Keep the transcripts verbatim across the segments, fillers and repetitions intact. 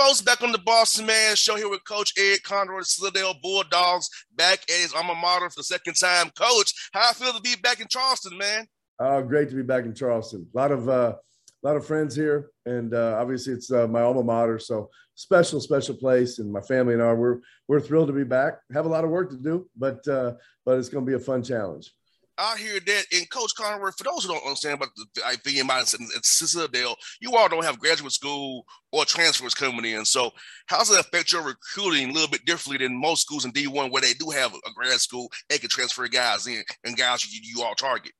host back on the Boston Man Show here with Coach Ed Conroy, the Citadel Bulldogs, back at his alma mater for the second time. Coach, how I feel to be back in Charleston, man? Oh, great to be back in Charleston. A lot of uh, a lot of friends here, and uh, obviously it's uh, my alma mater, so special, special place. And my family and I, we're we're thrilled to be back. Have a lot of work to do, but uh, but it's going to be a fun challenge. I hear that. And Coach Conroy, for those who don't understand about the V M I and Citadel, you all don't have graduate school or transfers coming in. So how does it affect your recruiting a little bit differently than most schools in D one where they do have a grad school, they can transfer guys in and guys you, you all target?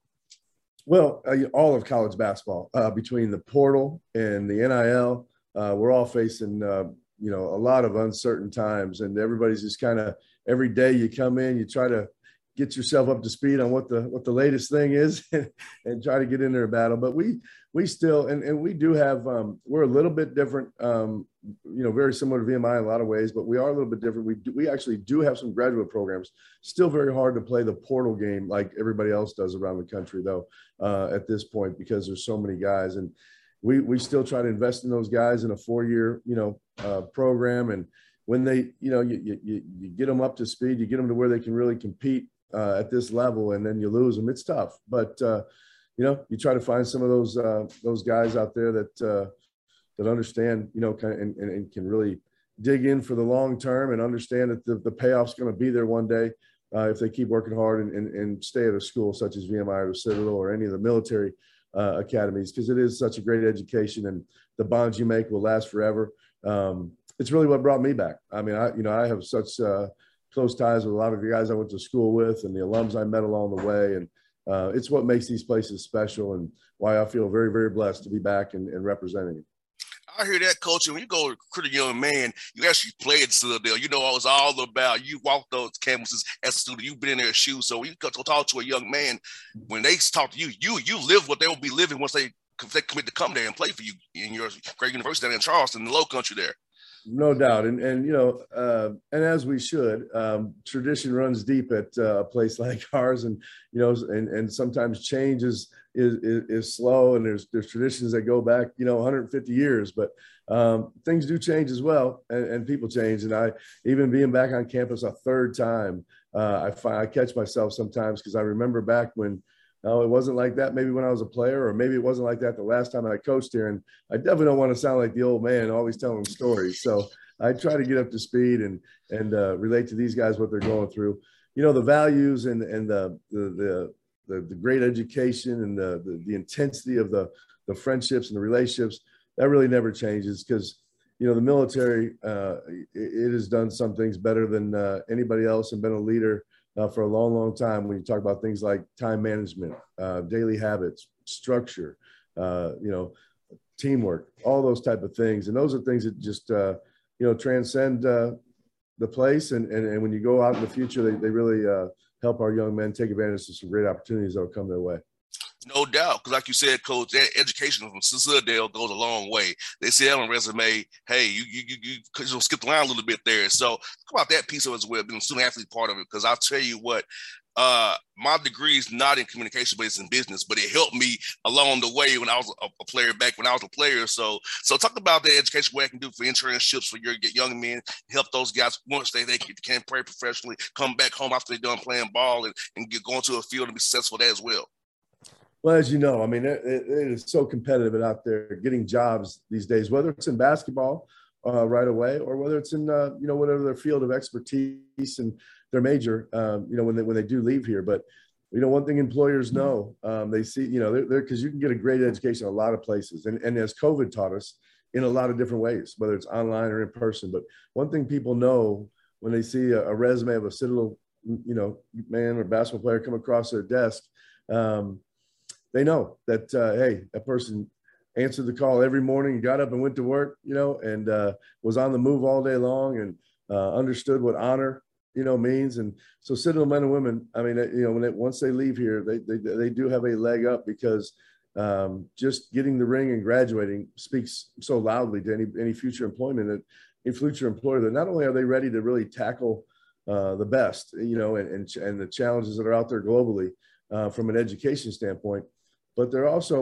Well, uh, all of college basketball, uh, between the portal and the N I L, uh, we're all facing, uh, you know, a lot of uncertain times. And everybody's just kind of, every day you come in, you try to get yourself up to speed on what the what the latest thing is and, and try to get in there and battle. But we we still and, and we do have um, we're a little bit different, um, you know, very similar to V M I in a lot of ways, but we are a little bit different. We do, we actually do have some graduate programs. Still very hard to play the portal game like everybody else does around the country, though, uh, at this point, because there's so many guys. And we we still try to invest in those guys in a four-year, you know, uh, program. And when they, you know, you, you you get them up to speed, you get them to where they can really compete Uh, at this level, and then you lose them. It's tough, but uh, you know, you try to find some of those uh, those guys out there that uh, that understand, you know, kind of, and, and, and can really dig in for the long term and understand that the, the payoff's going to be there one day uh, if they keep working hard and, and, and stay at a school such as V M I or Citadel or any of the military uh, academies, because it is such a great education and the bonds you make will last forever. Um, it's really what brought me back. I mean, I you know I have such uh, close ties with a lot of the guys I went to school with and the alums I met along the way. And uh, it's what makes these places special and why I feel very, very blessed to be back and, and representing it. I hear that, Coach. And when you go recruit a young man, you actually played at Citadel. You know, it's all about, you walk those campuses as a student. You've been in their shoes. So when you go to talk to a young man, when they talk to you, you you live what they will be living once they, they commit to come there and play for you in your great university down in Charleston, the low country there. No doubt. And, and you know, uh, and as we should, um, tradition runs deep at uh, a place like ours. And, you know, and, and sometimes change is, is, is slow. And there's, there's traditions that go back, you know, one hundred fifty years. But um, things do change as well. And, and people change. And I, even being back on campus a third time, uh, I, find, I catch myself sometimes because I remember back when, no, it wasn't like that maybe when I was a player, or maybe it wasn't like that the last time I coached here. And I definitely don't want to sound like the old man always telling stories. So I try to get up to speed and and uh, relate to these guys what they're going through. You know, the values and and the the the, the, the great education and the, the the intensity of the the friendships and the relationships, that really never changes, because you know the military uh, it, it has done some things better than uh, anybody else and been a leader Uh, for a long, long time when you talk about things like time management, uh, daily habits, structure, uh, you know, teamwork, all those type of things. And those are things that just, uh, you know, transcend uh, the place. And, and, and when you go out in the future, they, they really uh, help our young men take advantage of some great opportunities that will come their way. No doubt, because like you said, Coach, education from Citadel goes a long way. They say on a resume, hey, you you you, you, you skipped around a little bit there. So talk about that piece of it as well, being a student athlete part of it, because I'll tell you what, uh, my degree is not in communication, but it's in business. But it helped me along the way when I was a, a player back when I was a player. So so talk about the education, what I can do for internships for your young men, help those guys once they, they can play professionally, come back home after they're done playing ball and, and get going to a field and be successful there as well. Well, as you know, I mean, it, it is so competitive out there getting jobs these days, whether it's in basketball uh, right away or whether it's in, uh, you know, whatever their field of expertise and their major, um, you know, when they, when they do leave here. But, you know, one thing employers know, um, they see, you know, they're because you can get a great education in a lot of places. And, and as COVID taught us, in a lot of different ways, whether it's online or in person. But one thing people know when they see a, a resume of a Citadel, you know, man or basketball player come across their desk, um, they know that, uh, hey, that person answered the call every morning, got up and went to work, you know, and uh, was on the move all day long and uh, understood what honor, you know, means. And so Citadel men and women, I mean, you know, when they, once they leave here, they, they, they do have a leg up because um, just getting the ring and graduating speaks so loudly to any, any future employment that a future employer that not only are they ready to really tackle uh, the best, you know, and, and, and the challenges that are out there globally uh, from an education standpoint, but they're also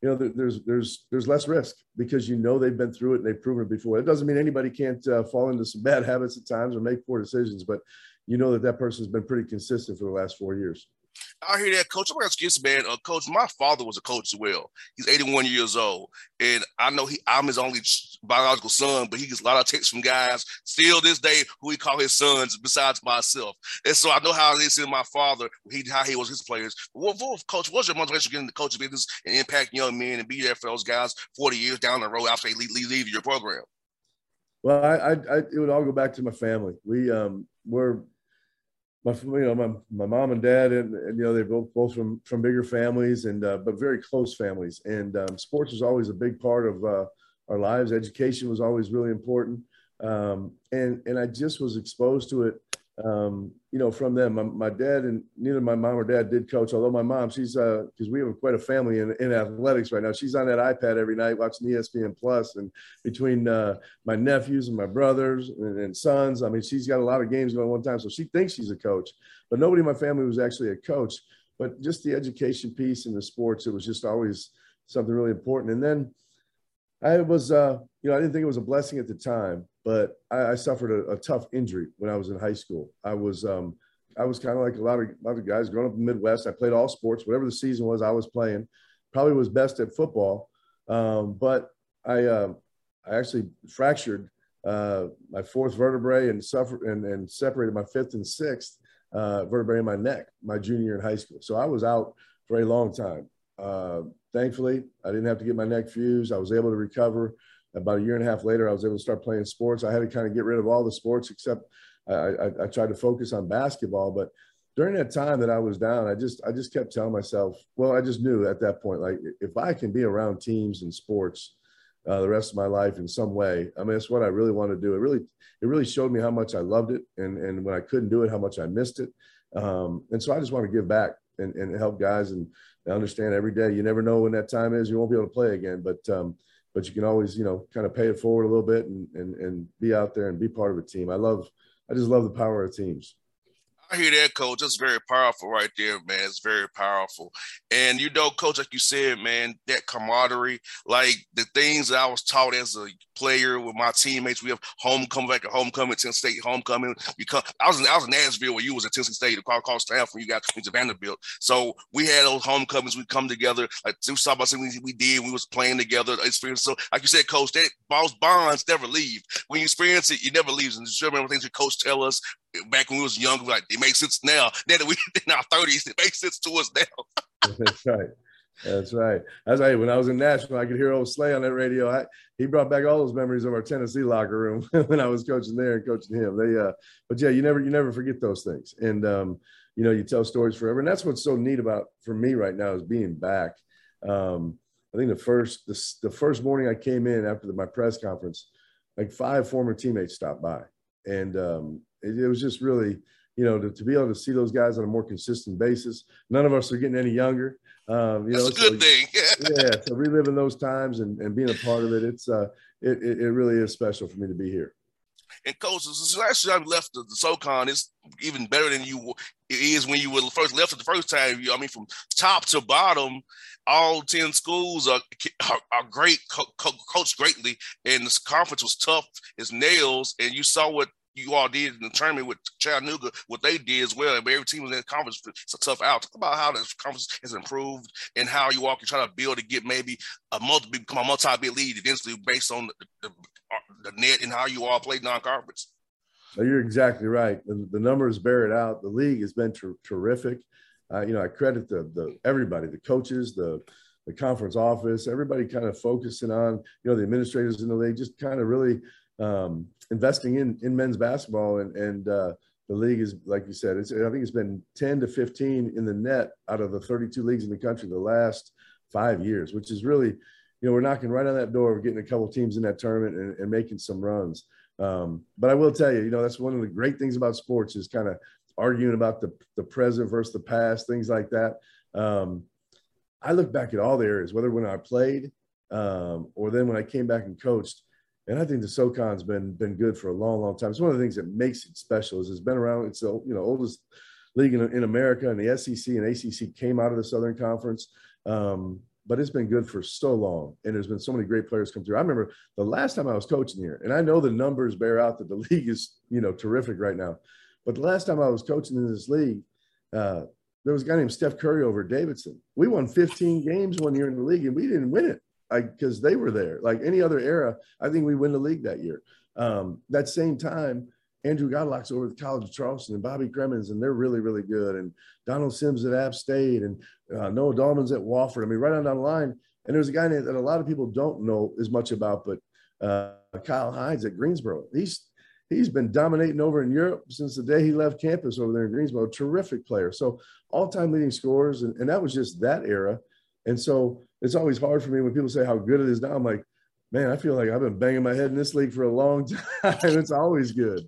you know, there, there's there's there's less risk because you know they've been through it and they've proven it before. It doesn't mean anybody can't uh, fall into some bad habits at times or make poor decisions, but you know that that person's been pretty consistent for the last four years. I hear that, Coach. I'm gonna ask you this, man. Uh, Coach, my father was a coach as well. He's eighty-one years old, and I know he. I'm his only biological son, but he gets a lot of texts from guys still this day who he call his sons, besides myself. And so I know how it is in my father, he how he was his players. What, what, Coach, what's your motivation getting into the coaching business and impact young men and be there for those guys forty years down the road after they leave, leave your program? Well, I, I, I, it would all go back to my family. We um, were. My, you know, my, my mom and dad, and, and you know, they're both both from from bigger families, and uh, but very close families. And um, sports was always a big part of uh, our lives. Education was always really important, um, and and I just was exposed to it, um, you know, from them. My, my dad and neither my mom or dad did coach. Although my mom, she's uh, because we have quite a family in, in athletics right now. She's on that iPad every night watching E S P N Plus, and between uh, my nephews and my brothers and, and sons, I mean, she's got a lot of games going one time, so she thinks she's a coach. But nobody in my family was actually a coach. But just the education piece in the sports, it was just always something really important. And then I was, uh, you know, I didn't think it was a blessing at the time, but I, I suffered a, a tough injury when I was in high school. I was, um, I was kind of like a lot of a lot of guys growing up in the Midwest. I played all sports, whatever the season was, I was playing. Probably was best at football, um, but I, uh, I actually fractured uh, my fourth vertebrae and suffered and, and separated my fifth and sixth uh, vertebrae in my neck my junior year in high school. So I was out for a long time. Uh, thankfully, I didn't have to get my neck fused. I was able to recover. About a year and a half later, I was able to start playing sports. I had to kind of get rid of all the sports except I, I, I tried to focus on basketball. But during that time that I was down, I just I just kept telling myself, well, I just knew at that point, like, if I can be around teams and sports uh, the rest of my life in some way, I mean, it's what I really want to do. It really it really showed me how much I loved it, and and when I couldn't do it, how much I missed it. Um, and so I just want to give back and, and help guys and understand every day. You never know when that time is. You won't be able to play again, but um, but you can always, you know, kind of pay it forward a little bit and and and be out there and be part of a team. I love, I just love the power of teams. I hear that, Coach. That's very powerful right there, man. It's very powerful. And, you know, Coach, like you said, man, that camaraderie, like the things that I was taught as a player with my teammates. We have homecoming, like a homecoming, Tennessee State homecoming. We come, I was in, I was in Nashville where you was at Tennessee State, across town from you guys to Vanderbilt. So we had those homecomings. We come together. Like we saw about something we did. We was playing together. Experience. So, like you said, Coach, that those bonds never leave. When you experience it, you never leave. And just remember things your coach tell us back when we was young. Like it makes sense now. Now that we in our thirties, it makes sense to us now. That's right. That's right. That's right. When I was in Nashville, I could hear old Slay on that radio. I, he brought back all those memories of our Tennessee locker room when I was coaching there and coaching him. They, uh, but yeah, you never, you never forget those things. And um, you know, you tell stories forever. And that's what's so neat about for me right now is being back. Um, I think the first, the, the first morning I came in after the, my press conference, like five former teammates stopped by, and um, it, it was just really, you know, to, to be able to see those guys on a more consistent basis. None of us are getting any younger. Um, you That's know, a good so, thing. Yeah, so reliving those times and, and being a part of it, it's uh, it, it it really is special for me to be here. And Coach, since last year I left the, the SoCon, it's even better than you it is when you were first left it the first time. I mean, from top to bottom, all ten schools are are, are great, co- co- coached greatly, and this conference was tough as nails. And you saw what you all did in the tournament with Chattanooga, what they did as well. Every team in that conference, it's a tough out. Talk about how this conference has improved and how you all can try to build to get maybe a multi become a multi-bid lead eventually based on the, the, the net and how you all play non-conference. You're exactly right. The, the numbers bear it out. The league has been ter- terrific. Uh, you know, I credit the the everybody, the coaches, the the conference office, everybody kind of focusing on, you know, the administrators in the league, just kind of really um, investing in in men's basketball. And and uh, the league is, like you said, it's I think it's been ten to fifteen in the net out of the thirty-two leagues in the country the last five years, which is really, you know, we're knocking right on that door. We're getting a couple teams in that tournament and, and making some runs. Um, but I will tell you, you know, that's one of the great things about sports is kind of arguing about the, the present versus the past, things like that. Um, I look back at all the areas, whether when I played um, or then when I came back and coached, and I think the SoCon's been been good for a long, long time. It's one of the things that makes it special is it's been around. It's the you know oldest league in, in America, and the S E C and A C C came out of the Southern Conference. Um, but it's been good for so long. And there's been so many great players come through. I remember the last time I was coaching here, and I know the numbers bear out that the league is, you know, terrific right now. But the last time I was coaching in this league, uh, there was a guy named Steph Curry over at Davidson. We won fifteen games one year in the league, and we didn't win it because they were there. Like any other era, I think we win the league that year. Um, that same time, Andrew Godlock's over at the College of Charleston, and Bobby Cremins, and they're really, really good. And Donald Sims at App State, and uh, Noah Dahlman's at Wofford. I mean, right on down the line. And there's a guy that a lot of people don't know as much about, but uh, Kyle Hines at Greensboro. He's he's been dominating over in Europe since the day he left campus over there in Greensboro. Terrific player. So all-time leading scorers, and, and that was just that era. And so it's always hard for me when people say how good it is now. I'm like, man, I feel like I've been banging my head in this league for a long time. It's always good.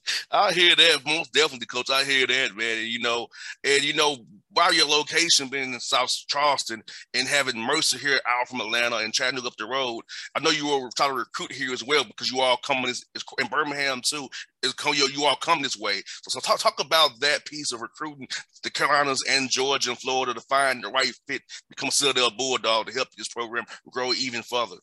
I hear that, most definitely, Coach. I hear that, man. And, you know, and you know, while your location being in South Charleston and having Mercer here out from Atlanta and Chattanooga up the road, I know you were trying to recruit here as well because you all coming this, in Birmingham too. Is you, you all come this way. So, so talk talk about that piece of recruiting the Carolinas and Georgia and Florida to find the right fit, become a Citadel Bulldog to help this program grow even further.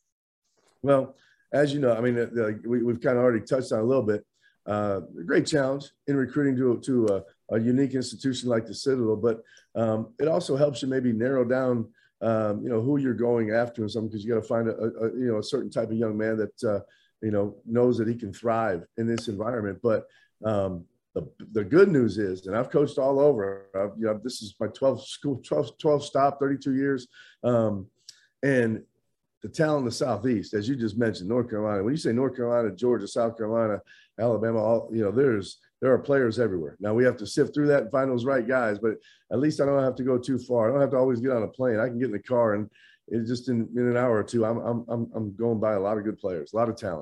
Well, as you know, I mean, uh, we, we've kind of already touched on a little bit. Uh, a great challenge in recruiting to, to a, a unique institution like the Citadel, but um, it also helps you maybe narrow down, um, you know, who you're going after and something, because you got to find a, a, you know, a certain type of young man that, uh, you know, knows that he can thrive in this environment. But um, the, the good news is, and I've coached all over, I've, you know, this is my twelfth school, twelve, twelve stop, thirty-two years. Um, and the talent in the Southeast, as you just mentioned, North Carolina, when you say North Carolina, Georgia, South Carolina, Alabama, all, you know, there's, there are players everywhere. Now we have to sift through that and find those right guys, but at least I don't have to go too far. I don't have to always get on a plane. I can get in the car and it just in, in an hour or two, I'm, I'm, I'm, I'm going by a lot of good players, a lot of talent.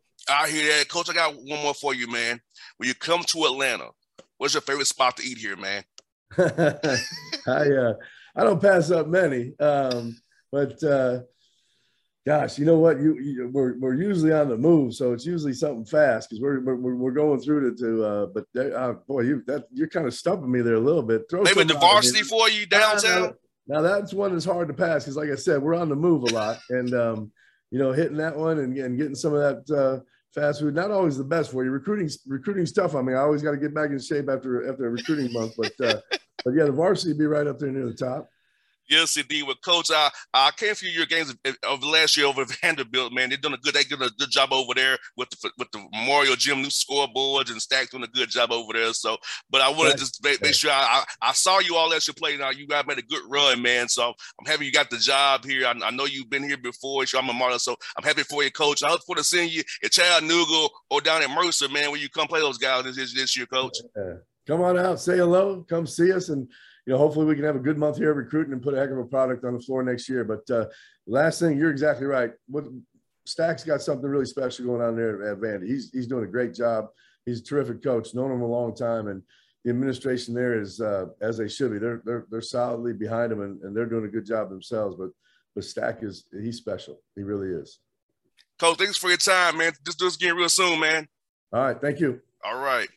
I hear that. Coach, I got one more for you, man. When you come to Atlanta, what's your favorite spot to eat here, man? I, uh, I don't pass up many, um, but, uh, gosh, you know what? You, you we're we're usually on the move, so it's usually something fast because we're, we're we're going through to. to uh, but they, uh, boy, you that you're kind of stumping me there a little bit. Throw maybe the varsity for you downtown. Now, now that's one that's hard to pass because, like I said, we're on the move a lot, and um, you know, hitting that one and, and getting some of that uh, fast food. Not always the best for you. Recruiting recruiting stuff. I mean, I always got to get back in shape after after a recruiting month, but uh, but yeah, the varsity be right up there near the top. Yes, indeed. Well, Coach, I I came for your games of, of last year over at Vanderbilt. Man, they've done a good. They did a good job over there with the with the Memorial Gym new scoreboards, and Stack doing a good job over there. So, but I want to just make, make sure I, I I saw you all last year play. Now you guys made a good run, man. So I'm happy you got the job here. I, I know you've been here before. So I'm a martyr. So I'm happy for you, Coach. I hope for to seeing you at Chattanooga or down at Mercer, man, when you come play those guys this this year, Coach. Yeah. Come on out, say hello, come see us, and you know, hopefully we can have a good month here recruiting and put a heck of a product on the floor next year. But uh, last thing, you're exactly right. What Stack's got something really special going on there at Vandy. He's he's doing a great job. He's a terrific coach. Known him a long time, and the administration there is uh, as they should be. They're they're they're solidly behind him, and, and they're doing a good job themselves. But but Stack is he's special. He really is. Coach, thanks for your time, man. Just do this again real soon, man. All right, thank you. All right.